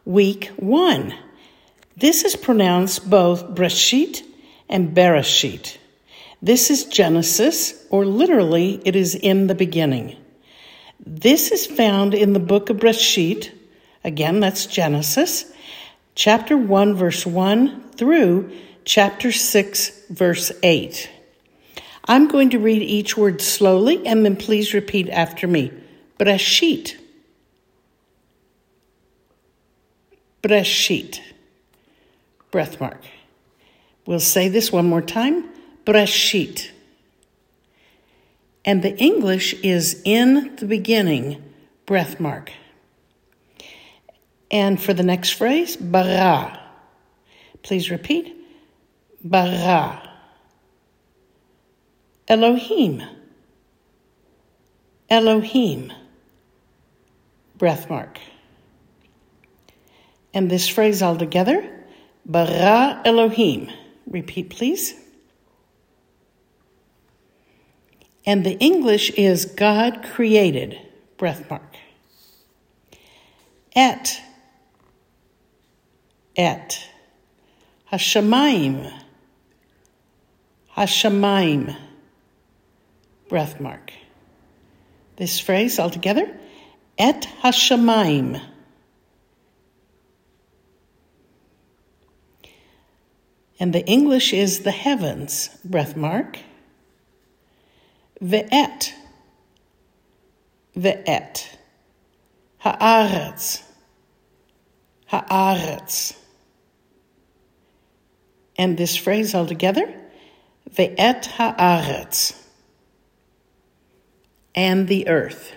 week 1. This is pronounced both Breshit and Bereshit. This is Genesis, or literally, it is in the beginning. This is found in the book of Breshit. Again, that's Genesis, chapter 1, verse 1 through chapter 6, verse 8. I'm going to read each word slowly, and then please repeat after me. Breshit. Breshit. Breath mark. We'll say this one more time. Breshit. And the English is in the beginning, breath mark. And for the next phrase, bara. Please repeat. Bara. Elohim. Elohim. Breath mark. And this phrase all together, bara Elohim. Repeat, please. And the English is God created, breath mark. Et. Hashamayim. Hashamayim. Breath mark. This phrase all together, et hashamayim. And the English is the heavens, breath mark. Ve'et. Ve'et. Haaretz. Haaretz. And this phrase all together, ve'et haaretz. And the earth.